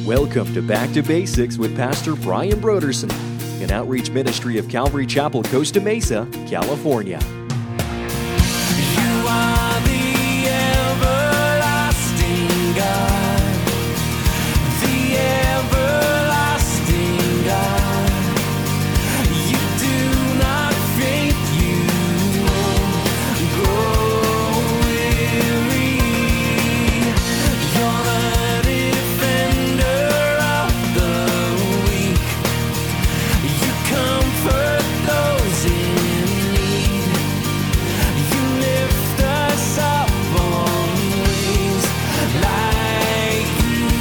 Welcome to Back to Basics with Pastor Brian Broderson, an outreach ministry of Calvary Chapel, Costa Mesa, California. You are the everlasting God, the everlasting God. You do not faint, you won't grow weary. You're the defender of the weak. You comfort those in need. You lift us up on wings like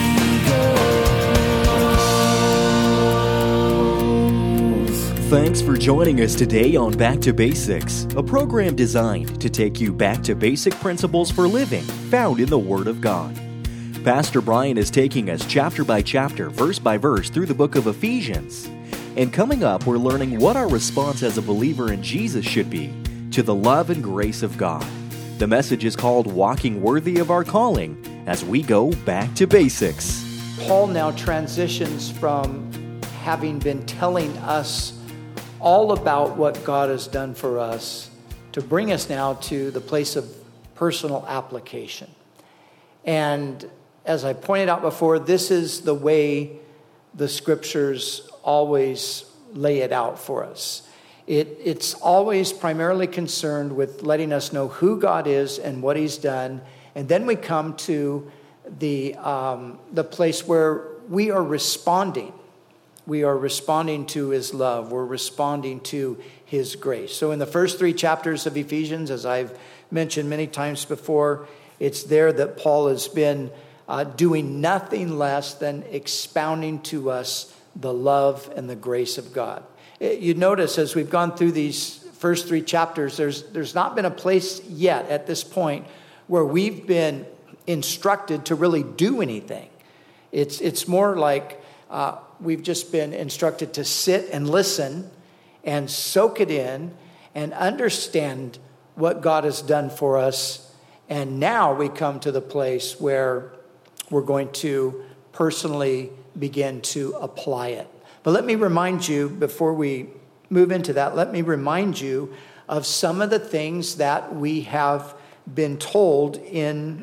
eagles. Thanks for joining us today on Back to Basics, a program designed to take you back to basic principles for living found in the Word of God. Pastor Brian is taking us chapter by chapter, verse by verse through the book of Ephesians. And coming up, we're learning what our response as a believer in Jesus should be to the love and grace of God. The message is called Walking Worthy of Our Calling as we go back to basics. Paul now transitions from having been telling us all about what God has done for us to bring us now to the place of personal application. And as I pointed out before, this is the way the scriptures always lay it out for us. It's always primarily concerned with letting us know who God is and what He's done. And then we come to the place where we are responding. We are responding to His love. We're responding to His grace. So in the first 3 chapters of Ephesians, as I've mentioned many times before, it's there that Paul has been doing nothing less than expounding to us the love and the grace of God. You notice as we've gone through these first 3 chapters, there's not been a place yet at this point where we've been instructed to really do anything. It's more like we've just been instructed to sit and listen and soak it in and understand what God has done for us. And now we come to the place where we're going to personally begin to apply it. But let me remind you, before we move into that, let me remind you of some of the things that we have been told in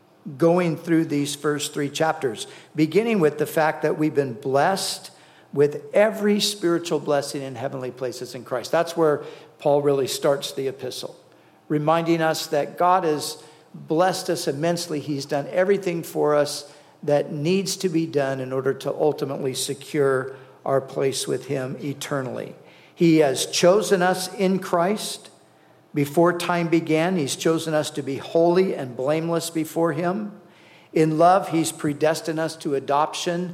going through these first 3 chapters, beginning with the fact that we've been blessed with every spiritual blessing in heavenly places in Christ. That's where Paul really starts the epistle, reminding us that God has blessed us immensely. He's done everything for us that needs to be done in order to ultimately secure our place with Him eternally. He has chosen us in Christ. Before time began, He's chosen us to be holy and blameless before Him. In love, He's predestined us to adoption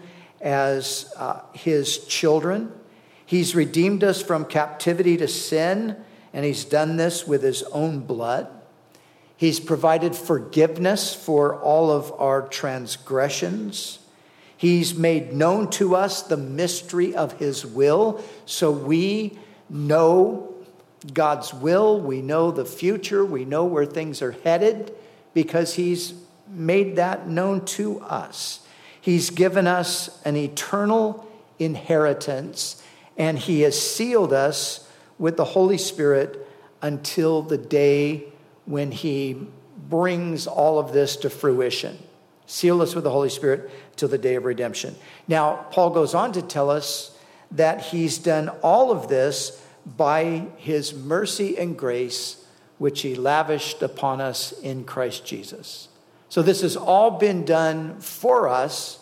as His children. He's redeemed us from captivity to sin, and He's done this with His own blood. He's provided forgiveness for all of our transgressions. He's made known to us the mystery of His will, so we know God's will, we know the future, we know where things are headed, because He's made that known to us. He's given us an eternal inheritance, and He has sealed us with the Holy Spirit until the day when He brings all of this to fruition. Seal us with the Holy Spirit till the day of redemption. Now, Paul goes on to tell us that He's done all of this by His mercy and grace, which He lavished upon us in Christ Jesus. So this has all been done for us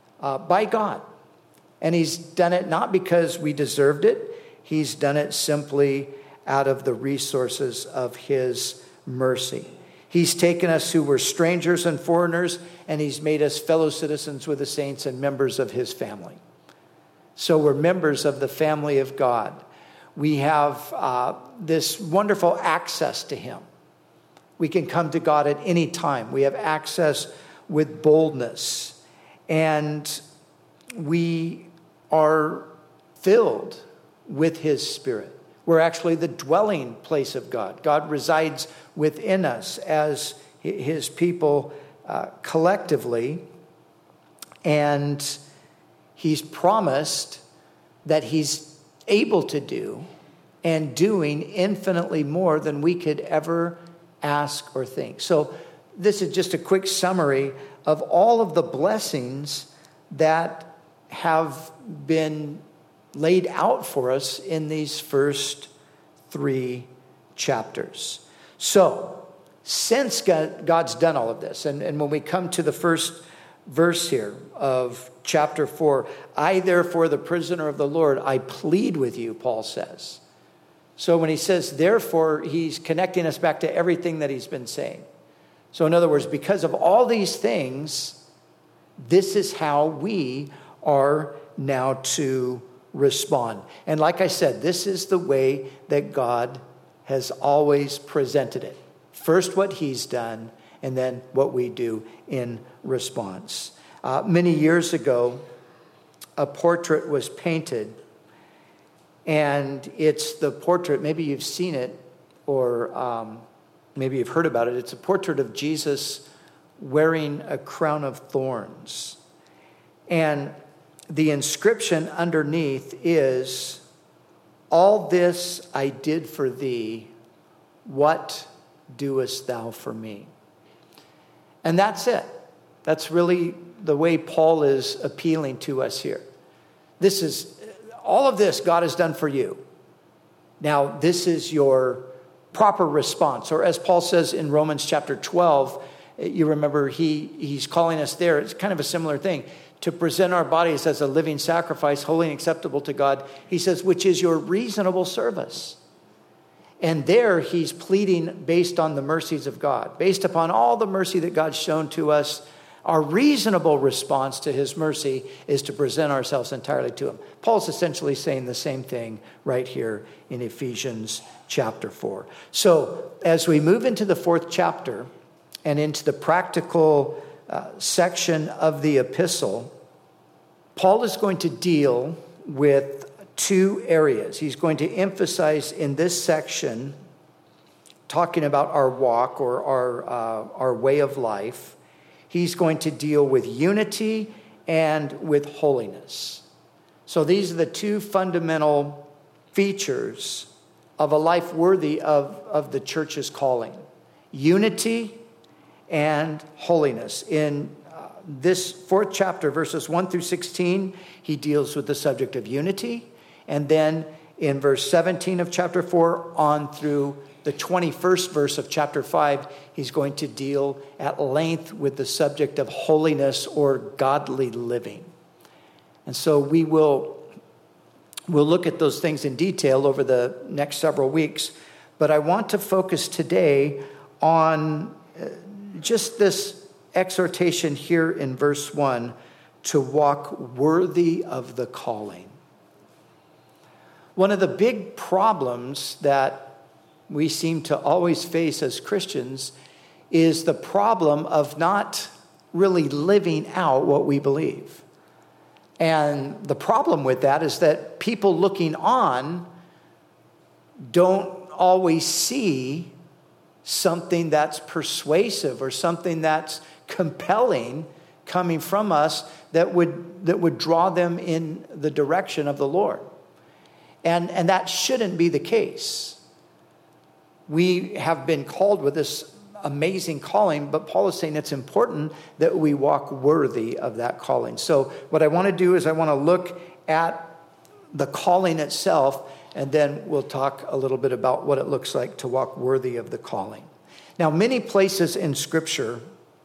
by God. And He's done it not because we deserved it. He's done it simply out of the resources of His mercy. He's taken us who were strangers and foreigners, and He's made us fellow citizens with the saints and members of His family. So we're members of the family of God. We have this wonderful access to Him. We can come to God at any time. We have access with boldness. And we are filled with His Spirit. We're actually the dwelling place of God. God resides within us as His people collectively. And He's promised that he's able to do and doing infinitely more than we could ever ask or think. So this is just a quick summary of all of the blessings that have been laid out for us in these first 3 chapters. So, since God's done all of this, and when we come to the first verse here of chapter 4, I therefore, the prisoner of the Lord, I plead with you, Paul says. So when he says therefore, he's connecting us back to everything that he's been saying. So in other words, because of all these things, this is how we are now to respond. And like I said, this is the way that God has always presented it. First what he's done, and then what we do in response. Many years ago, a portrait was painted, and it's the portrait, maybe you've seen it, or maybe you've heard about it. It's a portrait of Jesus wearing a crown of thorns. And the inscription underneath is, all this I did for thee, what doest thou for me? And that's it. That's really the way Paul is appealing to us here. This is, all of this God has done for you. Now, this is your proper response. Or as Paul says in Romans chapter 12, you remember he's calling us there. It's kind of a similar thing. To present our bodies as a living sacrifice, holy and acceptable to God. He says, which is your reasonable service. And there he's pleading based on the mercies of God. Based upon all the mercy that God's shown to us, our reasonable response to his mercy is to present ourselves entirely to him. Paul's essentially saying the same thing right here in Ephesians chapter 4. So as we move into the 4th chapter and into the practical section of the epistle, Paul is going to deal with 2 areas. He's going to emphasize in this section, talking about our walk or our way of life, he's going to deal with unity and with holiness. So these are the 2 fundamental features of a life worthy of the church's calling. Unity and holiness. In this 4th chapter, verses 1 through 16, he deals with the subject of unity. And then in verse 17 of chapter 4 on through the 21st verse of chapter 5, he's going to deal at length with the subject of holiness or godly living. And so we'll look at those things in detail over the next several weeks. But I want to focus today on just this exhortation here in verse 1, to walk worthy of the calling. One of the big problems that we seem to always face as Christians is the problem of not really living out what we believe. And the problem with that is that people looking on don't always see something that's persuasive or something that's compelling coming from us that would draw them in the direction of the Lord. And that shouldn't be the case. We have been called with this amazing calling, but Paul is saying it's important that we walk worthy of that calling. So what I want to do is I want to look at the calling itself, and then we'll talk a little bit about what it looks like to walk worthy of the calling. Now, many places in Scripture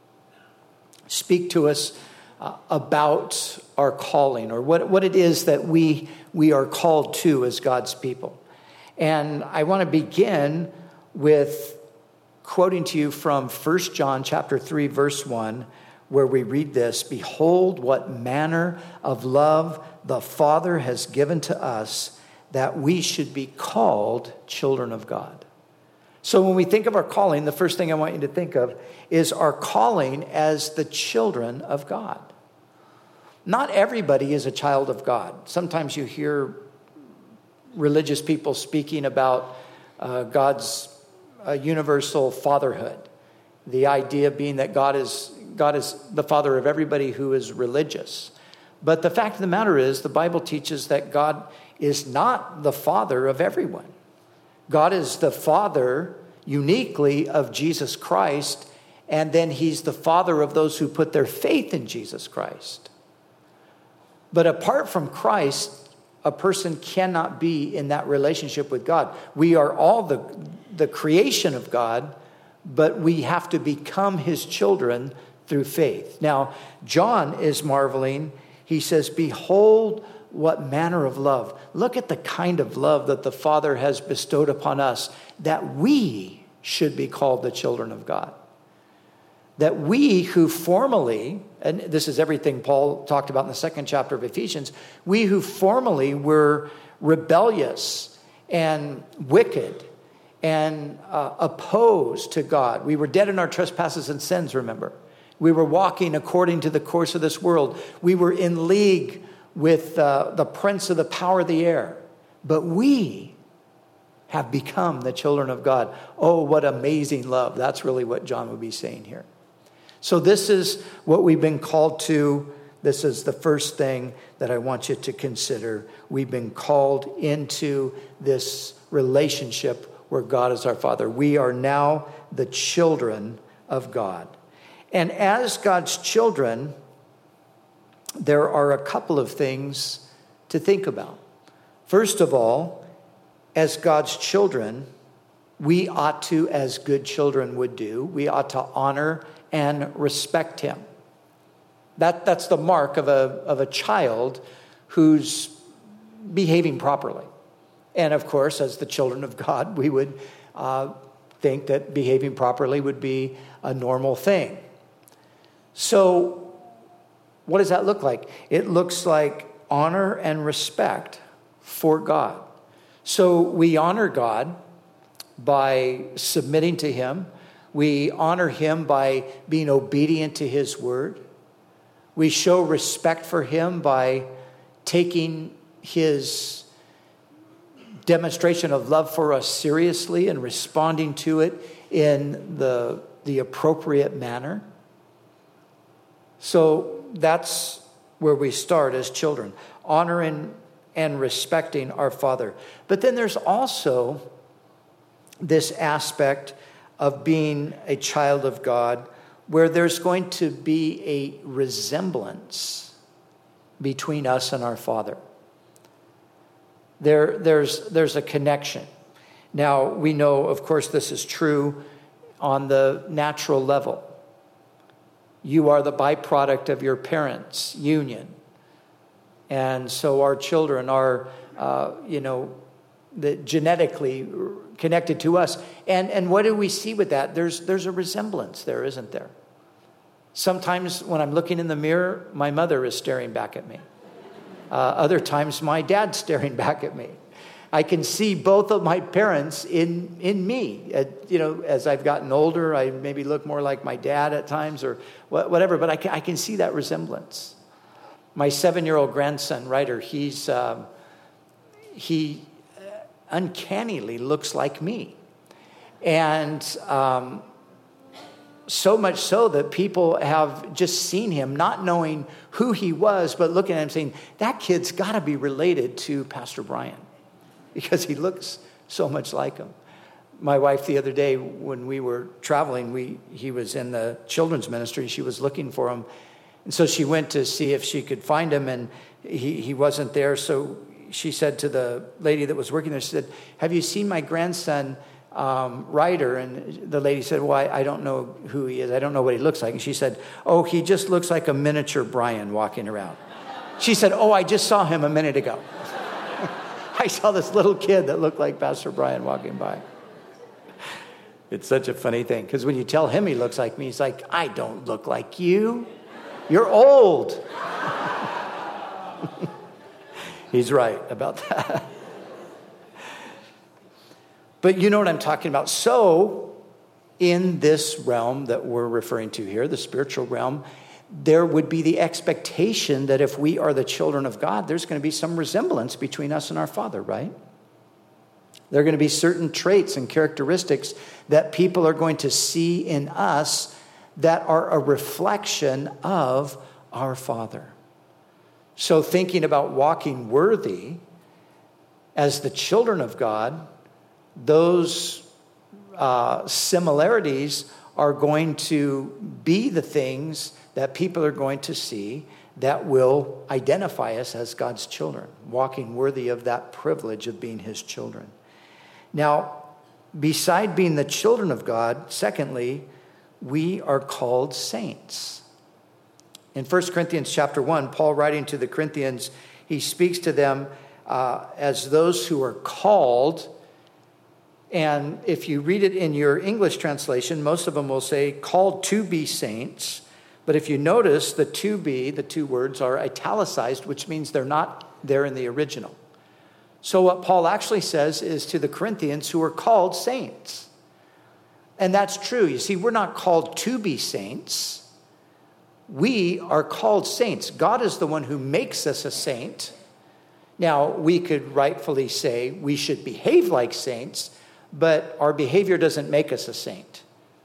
speak to us about our calling, or what it is that we are called to as God's people. And I want to begin with quoting to you from 1 John chapter 3, verse 1, where we read this: "Behold, what manner of love the Father has given to us, that we should be called children of God." So when we think of our calling, the first thing I want you to think of is our calling as the children of God. Not everybody is a child of God. Sometimes you hear religious people speaking about God's universal fatherhood. The idea being that God is the father of everybody who is religious. But the fact of the matter is, the Bible teaches that God is not the father of everyone. God is the father uniquely of Jesus Christ, and then he's the father of those who put their faith in Jesus Christ. But apart from Christ, a person cannot be in that relationship with God. We are all the creation of God, but we have to become his children through faith. Now, John is marveling. He says, behold, what manner of love. Look at the kind of love that the Father has bestowed upon us, that we should be called the children of God. That we who formerly, and this is everything Paul talked about in the 2nd chapter of Ephesians, we who formerly were rebellious and wicked and opposed to God. We were dead in our trespasses and sins, remember. We were walking according to the course of this world. We were in league with the prince of the power of the air. But we have become the children of God. Oh, what amazing love. That's really what John would be saying here. So this is what we've been called to. This is the first thing that I want you to consider. We've been called into this relationship where God is our Father. We are now the children of God. And as God's children, there are a couple of things to think about. First of all, as God's children, we ought to, as good children would do, we ought to honor and respect him. That's the mark of a child who's behaving properly. And of course, as the children of God, we would think that behaving properly would be a normal thing. So what does that look like? It looks like honor and respect for God. So we honor God by submitting to him. We honor him by being obedient to his word. We show respect for him by taking his demonstration of love for us seriously and responding to it in the appropriate manner. So that's where we start as children, honoring and respecting our Father. But then there's also this aspect of being a child of God where there's going to be a resemblance between us and our Father. There's a connection. Now, we know, of course, this is true on the natural level. You are the byproduct of your parents' union. And so our children are, genetically connected to us. And what do we see with that? There's a resemblance there, isn't there? Sometimes when I'm looking in the mirror, my mother is staring back at me. Other times, my dad's staring back at me. I can see both of my parents in me. As I've gotten older, I maybe look more like my dad at times or whatever, but I can see that resemblance. My 7-year-old grandson, Ryder, he uncannily looks like me. And so much so that people have just seen him, not knowing who he was, but looking at him saying, that kid's got to be related to Pastor Brian, because he looks so much like him. My wife, the other day, when we were traveling, he was in the children's ministry. She was looking for him. And so she went to see if she could find him, and he wasn't there. So she said to the lady that was working there, she said, have you seen my grandson, Ryder? And the lady said, well, I don't know who he is. I don't know what he looks like. And she said, oh, he just looks like a miniature Brian walking around. She said, oh, I just saw him a minute ago. I saw this little kid that looked like Pastor Brian walking by. It's such a funny thing, because when you tell him he looks like me, he's like, I don't look like you. You're old. He's right about that. But you know what I'm talking about. So in this realm that we're referring to here, the spiritual realm, there would be the expectation that if we are the children of God, there's going to be some resemblance between us and our Father, right? There are going to be certain traits and characteristics that people are going to see in us that are a reflection of our Father. So thinking about walking worthy as the children of God, those similarities are going to be the things that people are going to see that will identify us as God's children, walking worthy of that privilege of being his children. Now, beside being the children of God, secondly, we are called saints. In 1 Corinthians chapter 1, Paul writing to the Corinthians, he speaks to them as those who are called. And if you read it in your English translation, most of them will say called to be saints. But if you notice, the to be, the two words are italicized, which means they're not there in the original. So what Paul actually says is to the Corinthians who are called saints. And that's true. You see, we're not called to be saints. We are called saints. God is the one who makes us a saint. Now, we could rightfully say we should behave like saints, but our behavior doesn't make us a saint.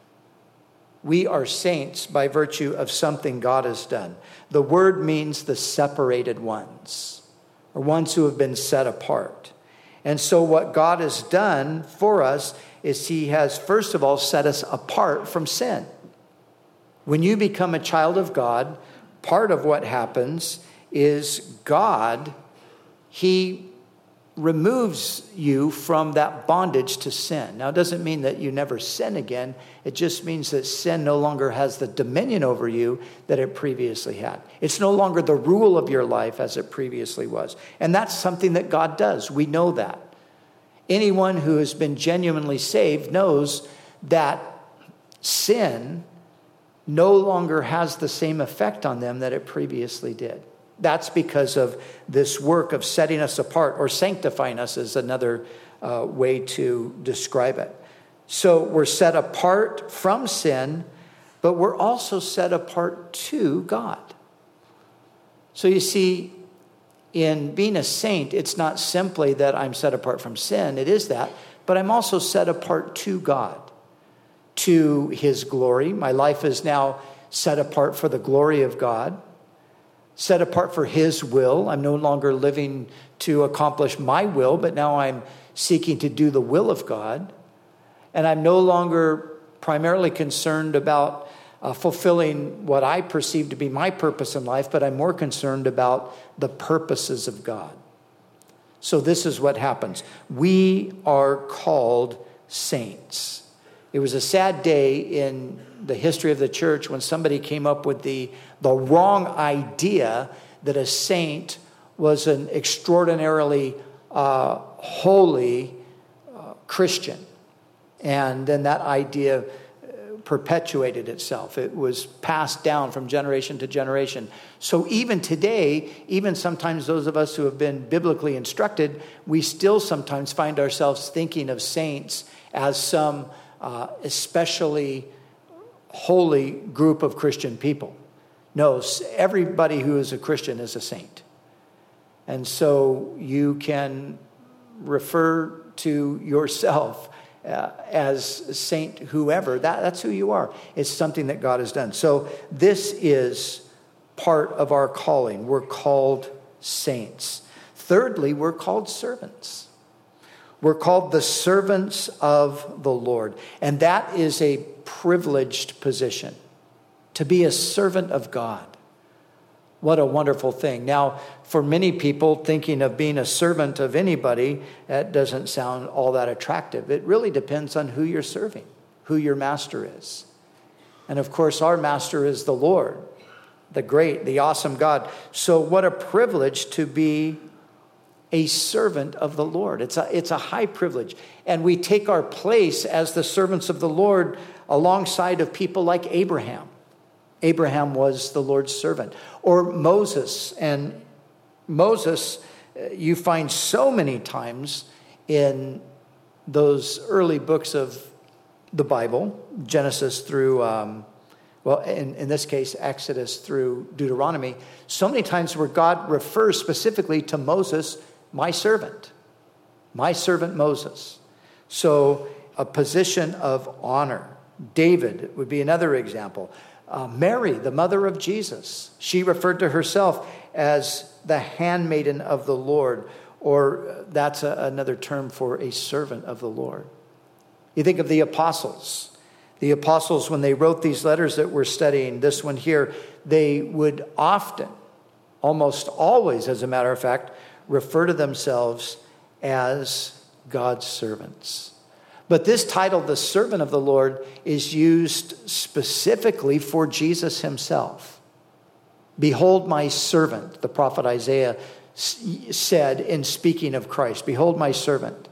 We are saints by virtue of something God has done. The word means the separated ones, or ones who have been set apart. And so what God has done for us is he has, first of all, set us apart from sin. When you become a child of God, part of what happens is God, he removes you from that bondage to sin. Now, it doesn't mean that you never sin again. It just means that sin no longer has the dominion over you that it previously had. It's no longer the rule of your life as it previously was. And that's something that God does. We know that. Anyone who has been genuinely saved knows that sin no longer has the same effect on them that it previously did. That's because of this work of setting us apart, or sanctifying us is another way to describe it. So we're set apart from sin, but we're also set apart to God. So you see, in being a saint, it's not simply that I'm set apart from sin. It is that, but I'm also set apart to God, to his glory. My life is now set apart for the glory of God, set apart for his will. I'm no longer living to accomplish my will, but now I'm seeking to do the will of God. And I'm no longer primarily concerned about fulfilling what I perceive to be my purpose in life, but I'm more concerned about the purposes of God. So this is what happens. We are called saints. It was a sad day in the history of the church when somebody came up with the wrong idea that a saint was an extraordinarily holy Christian. And then that idea perpetuated itself. It was passed down from generation to generation. So even today, even sometimes those of us who have been biblically instructed, we still sometimes find ourselves thinking of saints as some especially holy group of Christian people. No, everybody who is a Christian is a saint. And so you can refer to yourself as saint whoever. That's who you are. It's something that God has done. So this is part of our calling. We're called saints. Thirdly, we're called servants. We're called the servants of the Lord. And that is a privileged position, to be a servant of God. What a wonderful thing. Now, for many people, thinking of being a servant of anybody, that doesn't sound all that attractive. It really depends on who you're serving, who your master is. And of course, our master is the Lord, the great, the awesome God. So what a privilege to be a servant of the Lord. It's a high privilege. And we take our place as the servants of the Lord alongside of people like Abraham. Abraham was the Lord's servant. Or Moses. And Moses, you find so many times in those early books of the Bible, Genesis through, in this case, Exodus through Deuteronomy, so many times where God refers specifically to Moses, my servant Moses. So a position of honor. David would be another example. Mary, the mother of Jesus, she referred to herself as the handmaiden of the Lord, or that's another term for a servant of the Lord. You think of the apostles. The apostles, when they wrote these letters that we're studying, this one here, they would often, almost always, as a matter of fact, refer to themselves as God's servants. But this title, the servant of the Lord, is used specifically for Jesus himself. Behold my servant, the prophet Isaiah said in speaking of Christ. Behold my servant.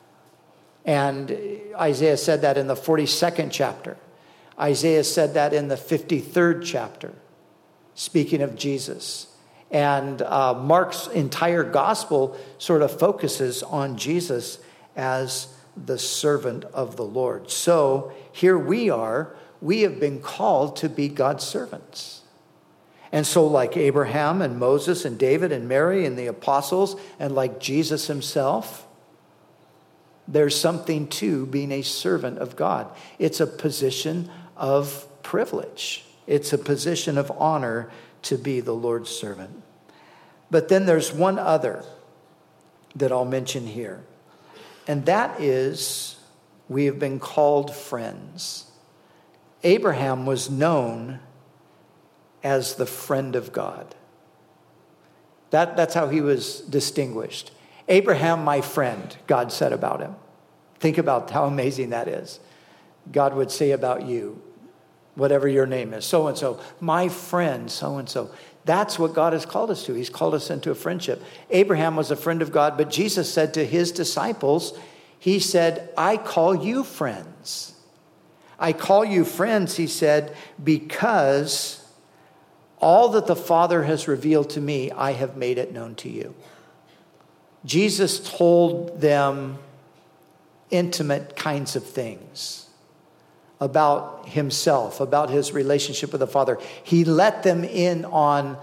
And Isaiah said that in the 42nd chapter. Isaiah said that in the 53rd chapter, speaking of Jesus. And Mark's entire gospel sort of focuses on Jesus as the servant of the Lord. So here we are. We have been called to be God's servants. And so like Abraham and Moses and David and Mary and the apostles, and like Jesus himself, there's something to being a servant of God. It's a position of privilege. It's a position of honor to be the Lord's servant. But then there's one other that I'll mention here. And that is, we have been called friends. Abraham was known as the friend of God. That's how he was distinguished. Abraham, my friend, God said about him. Think about how amazing that is. God would say about you, whatever your name is, so-and-so, my friend, so-and-so. That's what God has called us to. He's called us into a friendship. Abraham was a friend of God, but Jesus said to his disciples, he said, I call you friends. I call you friends, he said, because all that the Father has revealed to me, I have made it known to you. Jesus told them intimate kinds of things about himself, about his relationship with the Father. He let them in on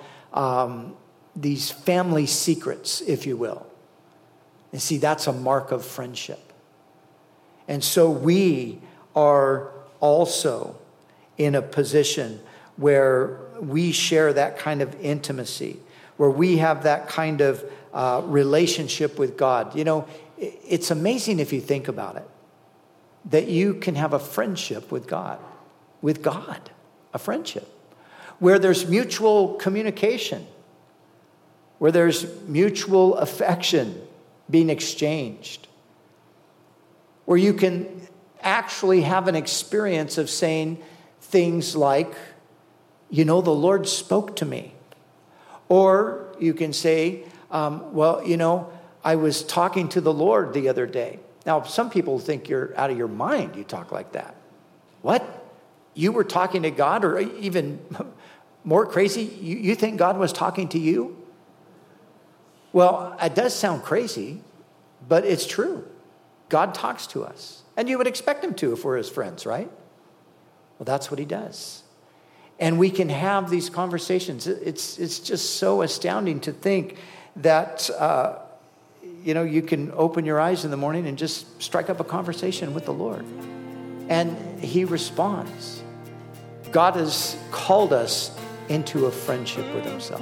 these family secrets, if you will. And see, that's a mark of friendship. And so we are also in a position where we share that kind of intimacy, where we have that kind of relationship with God. You know, it's amazing if you think about it, that you can have a friendship with God, a friendship, where there's mutual communication, where there's mutual affection being exchanged, where you can actually have an experience of saying things like, you know, the Lord spoke to me. Or you can say, well, you know, I was talking to the Lord the other day. Now, some people think you're out of your mind. You talk like that. What? You were talking to God? Or even more crazy, you think God was talking to you? Well, it does sound crazy, but it's true. God talks to us. And you would expect him to if we're his friends, right? Well, that's what he does. And we can have these conversations. It's just so astounding to think that, you can open your eyes in the morning and just strike up a conversation with the Lord. And he responds. God has called us into a friendship with himself.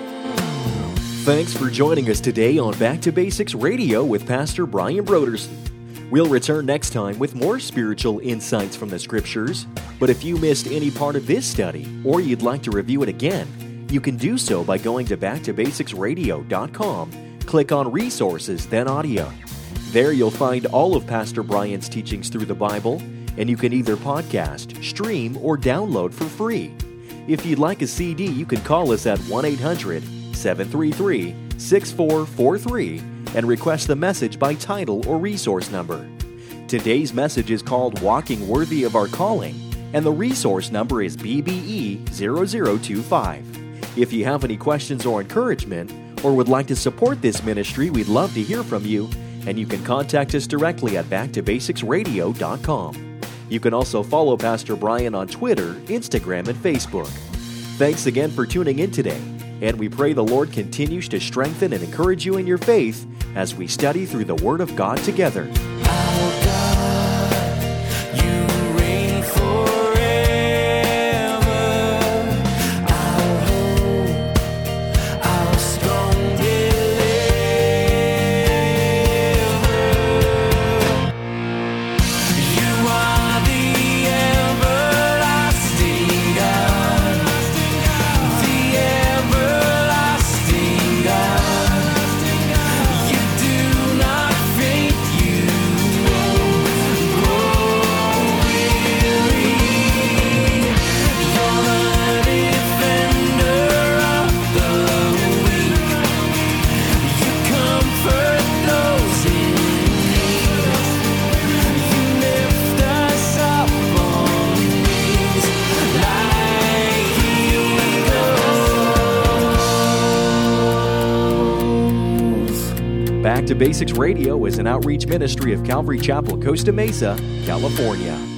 Thanks for joining us today on Back to Basics Radio with Pastor Brian Brodersen. We'll return next time with more spiritual insights from the Scriptures. But if you missed any part of this study, or you'd like to review it again, you can do so by going to backtobasicsradio.com. Click on Resources, then Audio. There you'll find all of Pastor Brian's teachings through the Bible, and you can either podcast, stream, or download for free. If you'd like a CD, you can call us at 1-800-733-6443 and request the message by title or resource number. Today's message is called Walking Worthy of Our Calling, and the resource number is BBE 0025. If you have any questions or encouragement, or would like to support this ministry, we'd love to hear from you, and you can contact us directly at backtobasicsradio.com. You can also follow Pastor Brian on Twitter, Instagram, and Facebook. Thanks again for tuning in today, and we pray the Lord continues to strengthen and encourage you in your faith as we study through the Word of God together. Strong Back to Basics Radio is an outreach ministry of Calvary Chapel, Costa Mesa, California.